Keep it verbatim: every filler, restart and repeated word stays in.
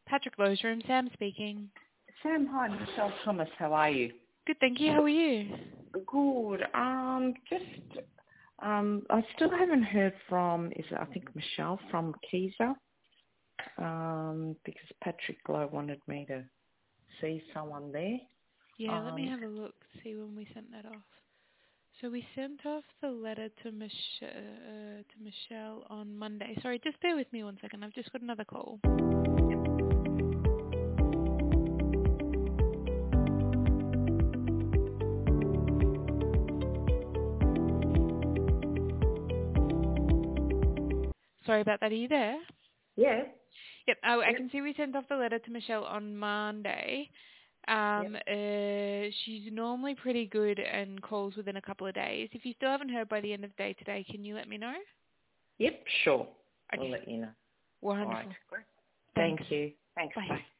Patrick Lowe's room, Sam speaking. Sam, hi, Michelle Thomas. How are you? Good, thank you. How are you? Good. Um, just um, I still haven't heard from. Is it, I think Michelle from Keyser? Um, because Patrick Lowe wanted me to see someone there. Yeah, let me Um, have a look, see when we sent that off. So we sent off the letter to, Mich- uh, to Michelle on Monday. Sorry, just bear with me one second. I've just got another call. Sorry about that. Are you there? yeah. Yep. Oh, I Yep. can see we sent off the letter to Michelle on Monday. Yep. Um, uh, she's normally pretty good and calls within a couple of days. If you still haven't heard by the end of the day today, can you let me know? Yep. Sure. I'll Okay. let you know. All right. Wonderful. Great. Thanks. Thank you. Thanks. Bye. Bye.